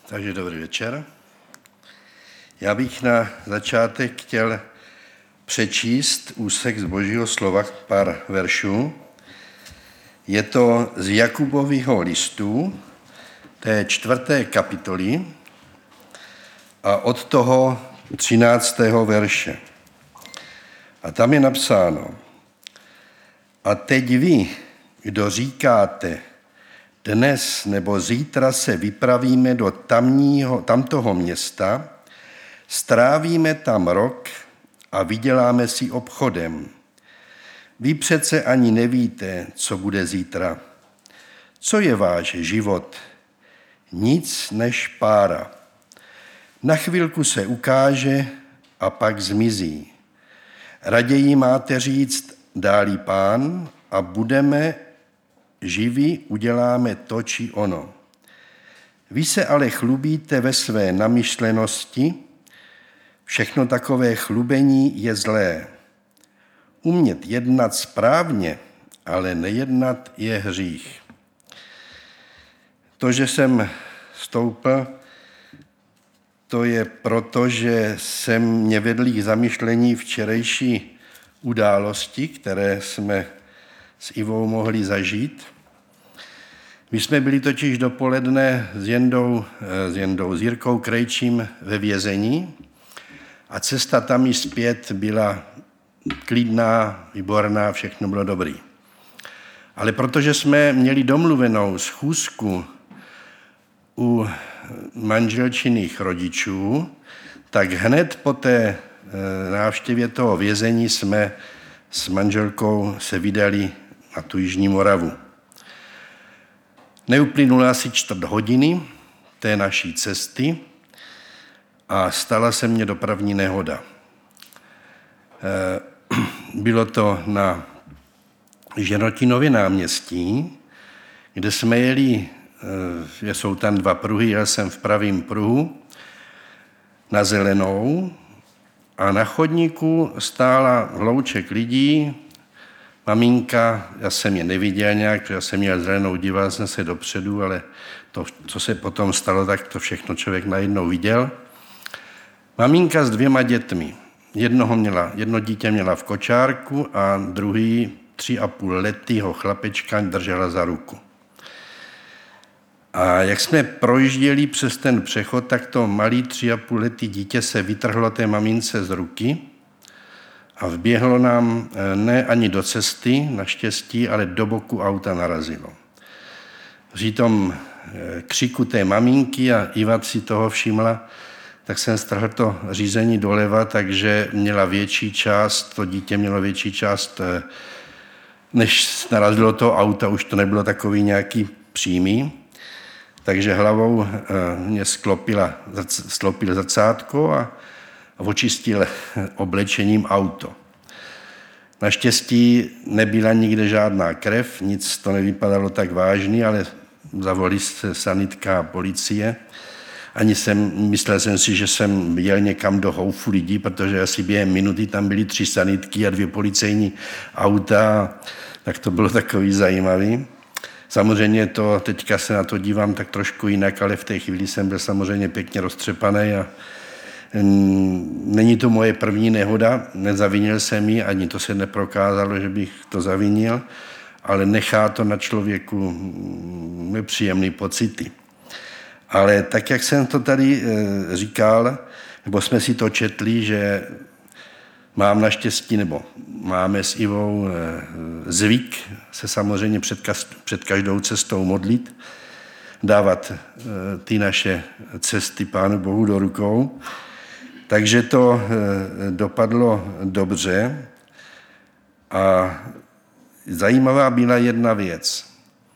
Takže dobrý večer. Já bych na začátek chtěl přečíst úsek z Božího slova, pár veršů. Je to z Jakubového listu, té 4. kapitoly a od toho 13. verše. A tam je napsáno: A teď vy, kdo říkáte, dnes nebo zítra se vypravíme do tamtoho města, strávíme tam rok a vyděláme si obchodem. Vy přece ani nevíte, co bude zítra. Co je váš život? Nic než pára. Na chvilku se ukáže a pak zmizí. Raději máte říct, dá-li Pán, a budeme živí, uděláme to či ono. Vy se ale chlubíte ve své namyšlenosti, všechno takové chlubení je zlé. Umět jednat správně, ale nejednat je hřích. To, že jsem stoupl, to je proto, že mě vedly k zamyšlení včerejší události, které jsme s Ivou mohli zažít. My jsme byli totiž dopoledne s Jirkou Krejčím ve vězení a cesta tam i zpět byla klidná, výborná, všechno bylo dobrý. Ale protože jsme měli domluvenou schůzku u manželčiných rodičů, tak hned po té návštěvě toho vězení jsme s manželkou se vydali na tu Jižní Moravu. Neuplynulo asi 4 hodiny té naší cesty a stala se mně dopravní nehoda. Bylo to na Žerotinově náměstí, kde jsme jeli, jsou tam 2 pruhy, jel jsem v pravém pruhu na zelenou a na chodníku stála hlouček lidí, maminka, já jsem je neviděl nějak, protože já jsem měl zelenou, díval jsem se dopředu, ale to, co se potom stalo, tak to všechno člověk najednou viděl. Maminka s 2 dětmi. Jedno dítě měla v kočárku a druhý 3,5letého chlapečka držela za ruku. A jak jsme projížděli přes ten přechod, tak to malé 3,5letý dítě se vytrhlo té mamince z ruky a vběhlo nám ne ani do cesty, naštěstí, ale do boku auta narazilo. Při tom křiku té maminky, a Iva si toho všimla, tak jsem strhl to řízení doleva, takže měla větší část, to dítě mělo větší část, než narazilo to auta, už to nebylo takový nějaký přímý, takže hlavou mě sklopil zrcátko a očistil oblečením auto. Naštěstí nebyla nikde žádná krev, nic to nevypadalo tak vážný, ale zavolali se sanitka a policie. Myslel jsem si, že jsem jel někam do houfu lidí, protože asi během minuty tam byly 3 sanitky a 2 policejní auta, tak to bylo takový zajímavý. Samozřejmě to, teďka se na to dívám tak trošku jinak, ale v té chvíli jsem byl samozřejmě pěkně roztřepaný a není to moje první nehoda, nezavinil jsem ji, ani to se neprokázalo, že bych to zavinil, ale nechá to na člověku nepříjemné pocity. Ale tak, jak jsem to tady říkal, nebo jsme si to četli, že mám naštěstí, nebo máme s Ivou zvyk se samozřejmě před každou cestou modlit, dávat ty naše cesty Pánu Bohu do rukou. Takže to dopadlo dobře a zajímavá byla jedna věc.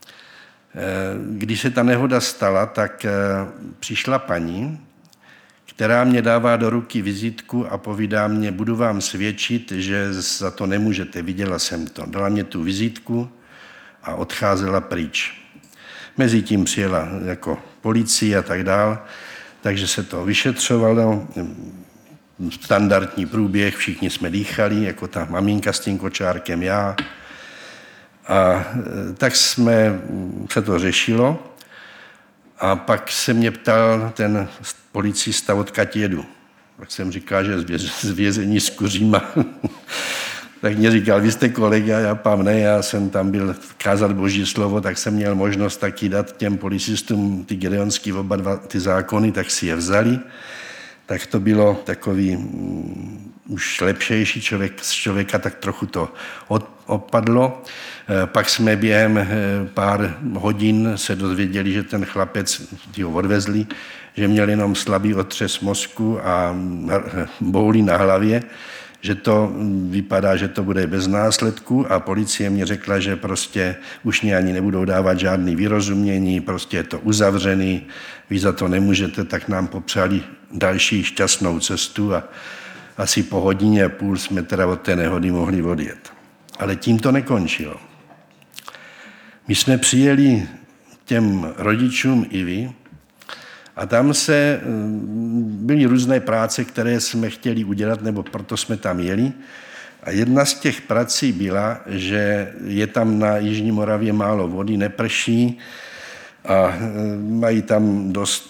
Když se ta nehoda stala, tak přišla paní, která mě dává do ruky vizitku a povídá mě, budu vám svědčit, že za to nemůžete, viděla jsem to. Dala mě tu vizitku a odcházela pryč. Mezitím přijela jako policie a tak dál, takže se to vyšetřovalo, standardní průběh, všichni jsme dýchali, jako ta maminka s tím kočárkem, já. A tak se to řešilo A pak se mě ptal ten policista, odkud jedu. Tak jsem říkal, že z vězení s kuříma. Tak mě říkal, vy jste kolega, já pám ne, já jsem tam byl kázat Boží slovo, tak jsem měl možnost taky dát těm policistům ty gedeonský oba dva ty zákony, tak si je vzali. Tak to bylo takový už lepšejší z člověka, tak trochu to opadlo. Pak jsme během pár hodin se dozvěděli, že ten chlapec, ho odvezli, že měl jenom slabý otřes mozku a bouli na hlavě, že to vypadá, že to bude bez následku a policie mě řekla, že prostě už mě ani nebudou dávat žádný vyrozumění, prostě je to uzavřený, vy za to nemůžete, tak nám popřáli další šťastnou cestu a asi po hodině a půl jsme teda od té nehody mohli odjet. Ale tím to nekončilo. My jsme přijeli těm rodičům Ivy a tam byly různé práce, které jsme chtěli udělat, nebo proto jsme tam jeli. A jedna z těch prací byla, že je tam na Jižní Moravě málo vody, neprší a mají tam dost,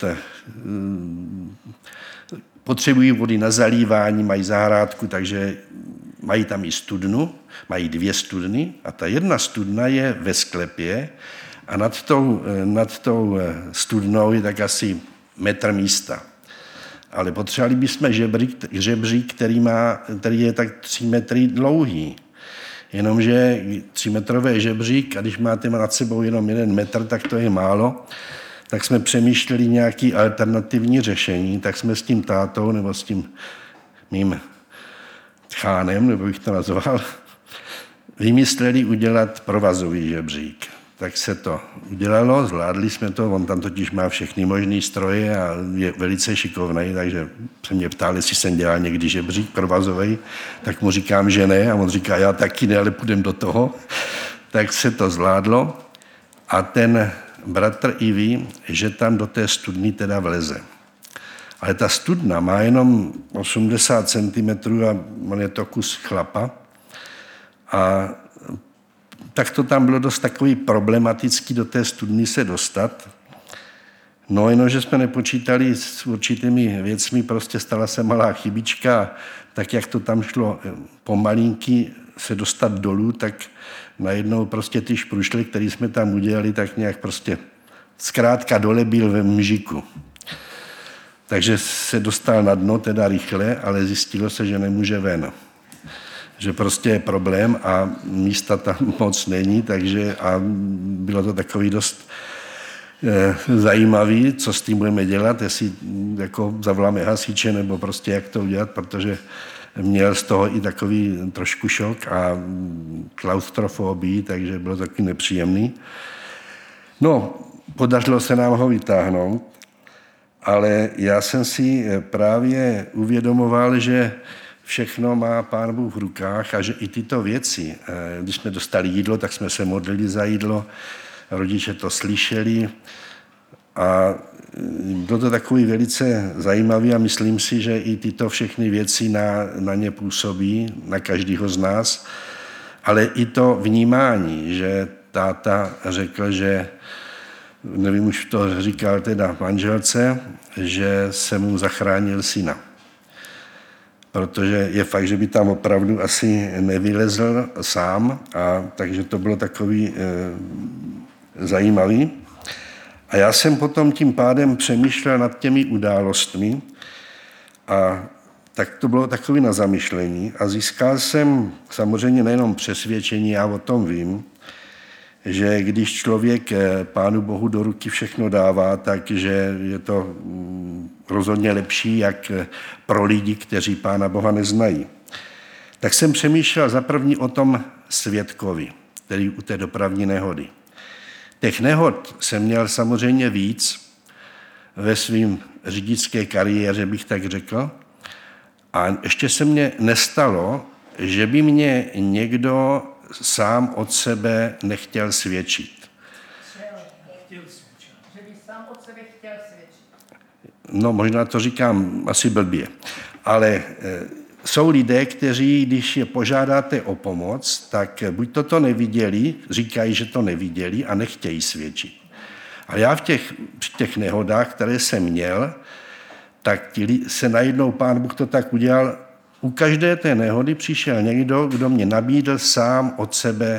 potřebují vody na zalívání, mají zahrádku, takže mají tam i studnu, mají 2 studny a ta jedna studna je ve sklepě a nad tou studnou je tak asi metr místa. Ale potřebovali bychom žebřík, který je tak 3 metry dlouhý. Jenomže 3metrový žebřík, a když máte nad sebou jenom 1 metr, tak to je málo. Tak jsme přemýšleli nějaké alternativní řešení, tak jsme s tím tátou nebo s tím mým chánem, nebo bych to nazval, vymysleli udělat provazový žebřík. Tak se to udělalo, zvládli jsme to, on tam totiž má všechny možné stroje a je velice šikovný, takže se mě ptali, jestli jsem dělal někdy žebřík provazový, tak mu říkám, že ne, a on říká, já taky ne, ale půjdem do toho. Tak se to zvládlo a ten bratr Ivy, že tam do té studny teda vleze. Ale ta studna má jenom 80 cm a on je to kus chlapa a tak to tam bylo dost takový problematický do té studny se dostat. No jenom, že jsme nepočítali s určitými věcmi, prostě stala se malá chybička, tak jak to tam šlo pomalinky se dostat dolů, tak najednou prostě ty šprušly, které jsme tam udělali, tak nějak prostě zkrátka dole byl ve mžiku. Takže se dostal na dno teda rychle, ale zjistilo se, že nemůže ven. Že prostě je problém a místa tam moc není, takže a bylo to takový dost zajímavý, co s tím budeme dělat, jestli jako zavoláme hasiče nebo prostě jak to udělat, protože měl z toho i takový trošku šok a klaustrofobii, takže bylo takový nepříjemný. No, podařilo se nám ho vytáhnout, ale já jsem si právě uvědomoval, že všechno má Pán Bůh v rukách a že i tyto věci, když jsme dostali jídlo, tak jsme se modlili za jídlo, rodiče to slyšeli a bylo to takový velice zajímavý a myslím si, že i tyto všechny věci na ně působí, na každého z nás, ale i to vnímání, že táta řekl, že nevím, už to říkal teda manželce, že se mu zachránil syna. Protože je fakt, že by tam opravdu asi nevylezl sám, a takže to bylo takový zajímavý. A já jsem potom tím pádem přemýšlel nad těmi událostmi a tak to bylo takový na zamyšlení a získal jsem samozřejmě nejenom přesvědčení, já o tom vím, že když člověk Pánu Bohu do ruky všechno dává, takže je to rozhodně lepší, jak pro lidi, kteří Pána Boha neznají. Tak jsem přemýšlel za první o tom svědkovi, který u té dopravní nehody. Těch nehod jsem měl samozřejmě víc ve svým řidičské kariéře, bych tak řekl. A ještě se mně nestalo, že by mě někdo sám od sebe nechtěl svědčit. Že by sám od sebe chtěl svědčit. No, možná to říkám asi blbě, ale jsou lidé, kteří, když je požádáte o pomoc, tak buď to neviděli, říkají, že to neviděli a nechtějí svědčit. A já při těch nehodách, které jsem měl, tak se najednou Pán Bůh to tak udělal. U každé té nehody přišel někdo, kdo mě nabídl sám od sebe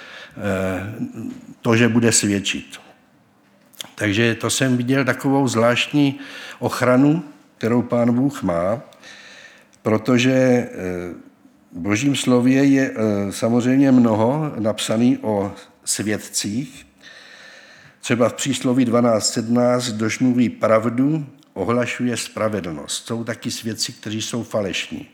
to, že bude svědčit. Takže to jsem viděl takovou zvláštní ochranu, kterou Pán Bůh má, protože v Božím slově je samozřejmě mnoho napsané o svědcích. Třeba v přísloví 12.17, kdož mluví pravdu, ohlašuje spravedlnost. Jsou taky svědci, kteří jsou falešní.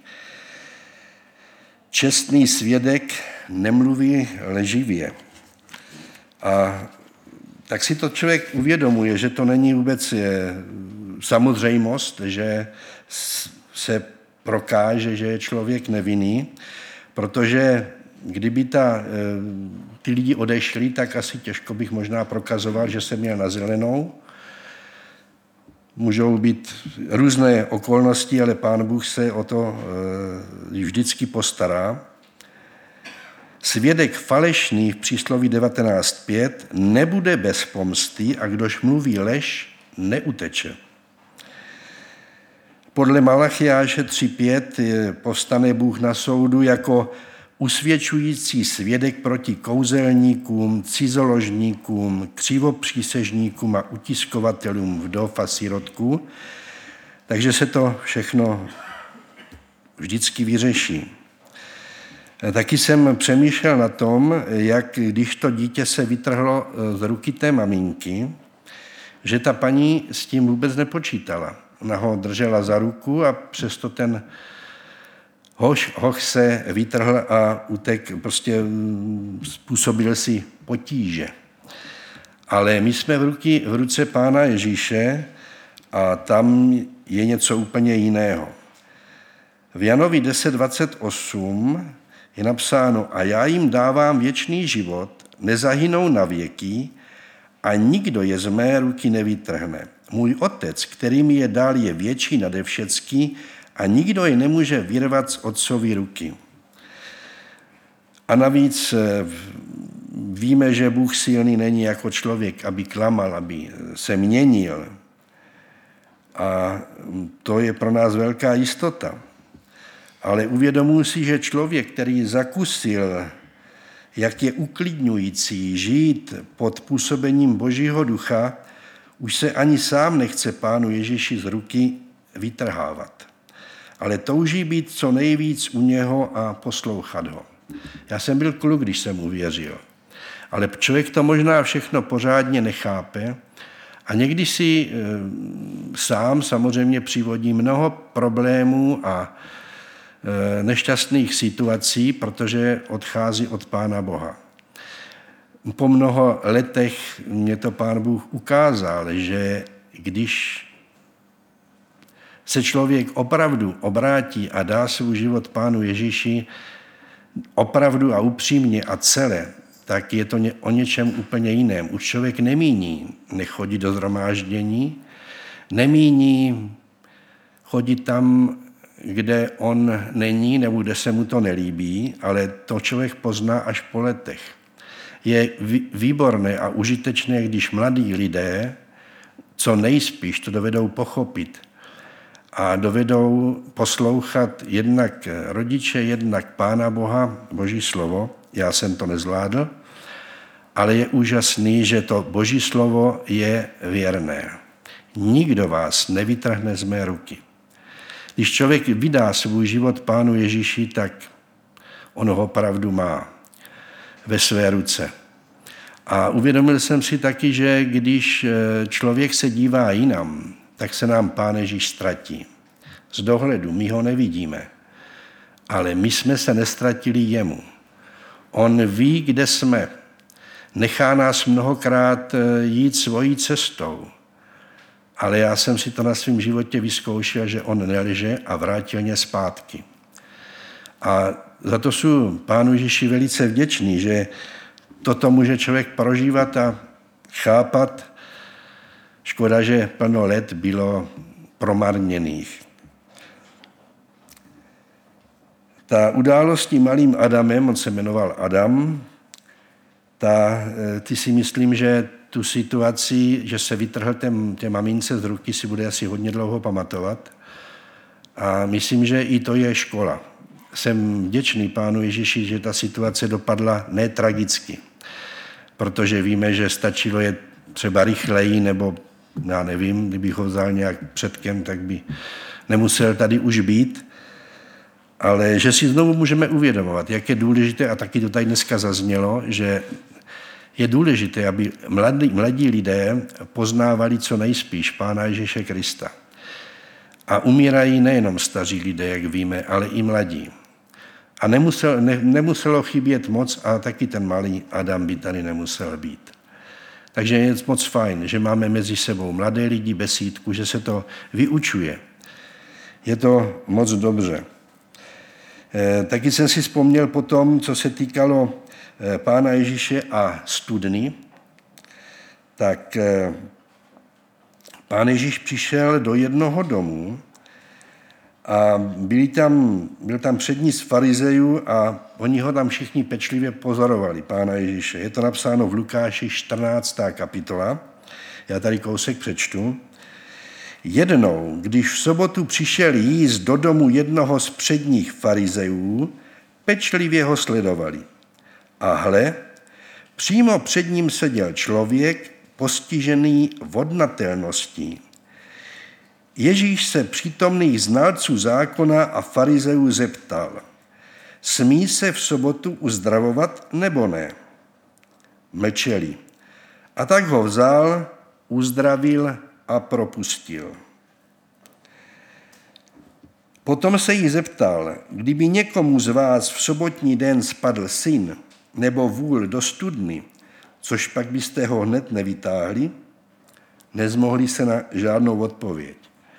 Čestný svědek nemluví lživě. A tak si to člověk uvědomuje, že to není vůbec samozřejmost, že se prokáže, že je člověk nevinný, protože kdyby ty lidi odešli, tak asi těžko bych možná prokazoval, že jsem měl na zelenou. Můžou být různé okolnosti, ale Pán Bůh se o to vždycky postará. Svědek falešný v přísloví 19.5 nebude bez pomsty a kdož mluví lež, neuteče. Podle Malachiáše 3.5 povstane Bůh na soudu jako usvědčující svědek proti kouzelníkům, cizoložníkům, křivopřísežníkům a utiskovatelům vdov a sirotků. Takže se to všechno vždycky vyřeší. Taky jsem přemýšlel na tom, jak když to dítě se vytrhlo z ruky té maminky, že ta paní s tím vůbec nepočítala. Ona ho držela za ruku a přesto ten hoch se vytrhl a utek, prostě způsobil si potíže. Ale my jsme v ruce Pána Ježíše a tam je něco úplně jiného. V Janovi 10.28 je napsáno: a já jim dávám věčný život, nezahynou na věky a nikdo je z mé ruky nevytrhne. Můj otec, který mi je dal, je větší nade všecky a nikdo je nemůže vyrvat z otcovy ruky. A navíc víme, že Bůh silný není jako člověk, aby klamal, aby se měnil. A to je pro nás velká jistota. Ale uvědomuji si, že člověk, který zakusil, jak je uklidňující žít pod působením Božího ducha, už se ani sám nechce Pánu Ježíši z ruky vytrhávat. Ale touží být co nejvíc u něho a poslouchat ho. Já jsem byl kluk, když jsem uvěřil. Ale člověk to možná všechno pořádně nechápe a někdy si sám samozřejmě přivodí mnoho problémů a nešťastných situací, protože odchází od Pána Boha. Po mnoho letech mě to Pán Bůh ukázal, že když se člověk opravdu obrátí a dá svůj život Pánu Ježíši opravdu a upřímně a celé, tak je to o něčem úplně jiném. Už člověk nemíní nechodit do shromáždění, nemíní chodit tam, kde on není nebo kde se mu to nelíbí, ale to člověk pozná až po letech. Je výborné a užitečné, když mladí lidé co nejspíš to dovedou pochopit a dovedou poslouchat jednak rodiče, jednak Pána Boha, Boží slovo. Já jsem to nezvládl, ale je úžasný, že to Boží slovo je věrné. Nikdo vás nevytrhne z mé ruky. Když člověk vydá svůj život Pánu Ježíši, tak on ho opravdu má ve své ruce. A uvědomil jsem si taky, že když člověk se dívá jinam, tak se nám Pán Ježíš ztratí. Z dohledu my ho nevidíme, ale my jsme se nestratili jemu. On ví, kde jsme. Nechá nás mnohokrát jít svojí cestou. Ale já jsem si to na svém životě vyzkoušel, že on nelže a vrátil mě zpátky. A za to jsem Pánu Ježíši velice vděčný, že toto může člověk prožívat a chápat. Škoda, že plno let bylo promarněných. Ta událost s tím malým Adamem, on se jmenoval Adam, ty si myslím, že tu situaci, že se vytrhl té mamince z ruky, si bude asi hodně dlouho pamatovat. A myslím, že i to je škola. Jsem vděčný Pánu Ježíši, že ta situace dopadla netragicky, protože víme, že stačilo je třeba rychleji, nebo já nevím, kdybych ho vzal nějak předkem, tak by nemusel tady už být, ale že si znovu můžeme uvědomovat, jak je důležité, a taky to tady dneska zaznělo, že je důležité, aby mladí lidé poznávali co nejspíš Pána Ježíše Krista. A umírají nejenom staří lidé, jak víme, ale i mladí. A nemuselo chybět moc, a taky ten malý Adam by tady nemusel být. Takže je moc fajn, že máme mezi sebou mladé lidi, besídku, že se to vyučuje. Je to moc dobře. Taky jsem si vzpomněl potom, co se týkalo Pána Ježíše a studny, tak Pán Ježíš přišel do jednoho domu a byl tam přední z farizejů a oni ho tam všichni pečlivě pozorovali, Pána Ježíše. Je to napsáno v Lukáši 14. kapitola. Já tady kousek přečtu. Jednou, když v sobotu přišel jíst do domu jednoho z předních farizejů, pečlivě ho sledovali. A hle, přímo před ním seděl člověk postižený vodnatelností. Ježíš se přítomných znalců zákona a farizejů zeptal, smí se v sobotu uzdravovat nebo ne? Mlčeli. A tak ho vzal, uzdravil a propustil. Potom se jí zeptal, kdyby někomu z vás v sobotní den spadl syn nebo vůl do studny, což pak byste ho hned nevytáhli, nezmohli se na žádnou odpověď.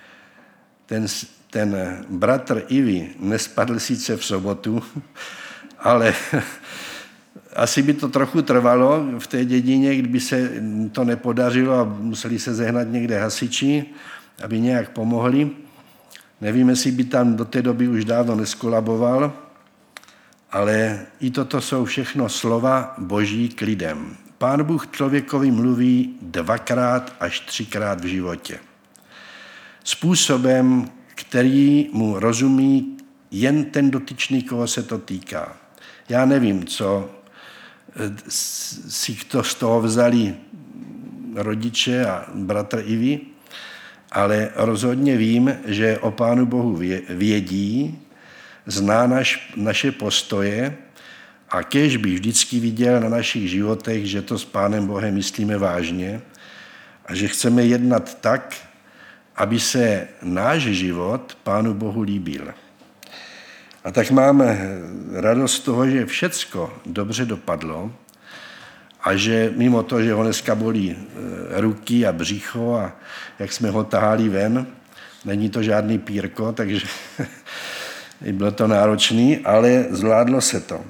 Ten bratr Ivy nespadl sice v sobotu, ale asi by to trochu trvalo v té dědině, kdyby se to nepodařilo a museli se zehnat někde hasiči, aby nějak pomohli. Nevím, jestli by tam do té doby už dávno neskolaboval, ale i toto jsou všechno slova Boží k lidem. Pán Bůh člověkovi mluví 2x až 3x v životě. Způsobem, který mu rozumí jen ten dotyčný, koho se to týká. Já nevím, co si to z toho vzali rodiče a bratr Ivy, ale rozhodně vím, že o Pánu Bohu vědí, zná naše postoje a kéž bych vždycky viděl na našich životech, že to s Pánem Bohem myslíme vážně a že chceme jednat tak, aby se náš život Pánu Bohu líbil. A tak máme radost z toho, že všecko dobře dopadlo a že mimo to, že ho dneska bolí ruky a břicho a jak jsme ho tahali ven, není to žádný pírko, takže bylo to náročný, ale zvládlo se to.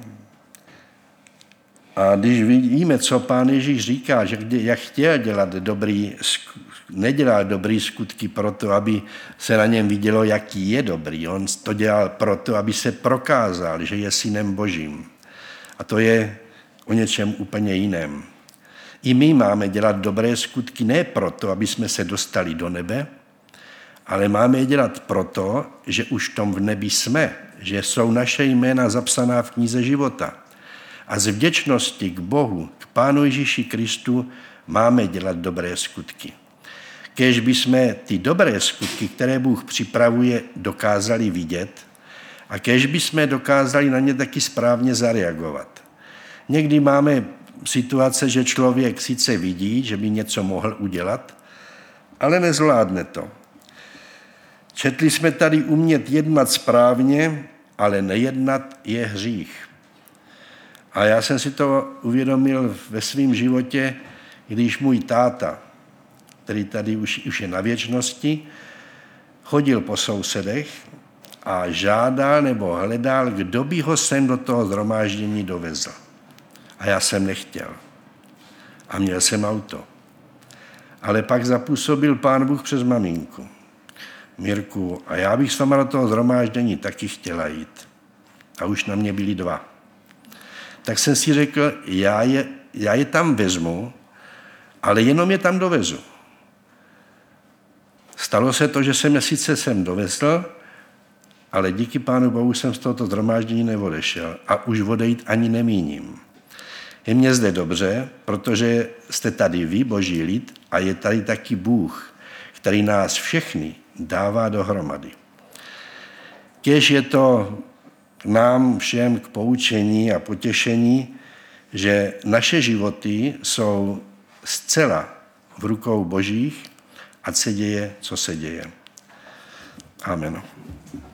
A když vidíme, co Pán Ježíš říká, že jak chtěl dělat nedělal dobrý skutky proto, aby se na něm vidělo, jaký je dobrý. On to dělal proto, aby se prokázal, že je synem Božím. A to je o něčem úplně jiném. I my máme dělat dobré skutky ne proto, aby jsme se dostali do nebe, ale máme je dělat proto, že už v tom v nebi jsme, že jsou naše jména zapsaná v knize života. A z vděčnosti k Bohu, k Pánu Ježíši Kristu, máme dělat dobré skutky. Kéž bychom ty dobré skutky, které Bůh připravuje, dokázali vidět a kéž bychom dokázali na ně taky správně zareagovat. Někdy máme situace, že člověk sice vidí, že by něco mohl udělat, ale nezvládne to. Četli jsme tady umět jednat správně, ale nejednat je hřích. A já jsem si to uvědomil ve svém životě, když můj táta, který tady už je na věčnosti, chodil po sousedech a žádal nebo hledal, kdo by ho sem do toho shromáždění dovezl. A já jsem nechtěl. A měl jsem auto. Ale pak zapůsobil Pán Bůh přes maminku. Mirku, a já bych s váma do toho shromáždění taky chtěla jít. A už na mě byli 2. Tak jsem si řekl, já je tam vezmu ale jenom je tam dovezu. Stalo se to, že jsem je sice sem dovezl, ale díky Pánu Bohu jsem z tohoto shromáždění neodešel a už odejít ani nemíním. Je mně zde dobře, protože jste tady vy, Boží lid, a je tady taky Bůh, který nás všechny dává dohromady. Kéž je to nám všem k poučení a potěšení, že naše životy jsou zcela v rukou Božích, ať se děje, co se děje. Amen.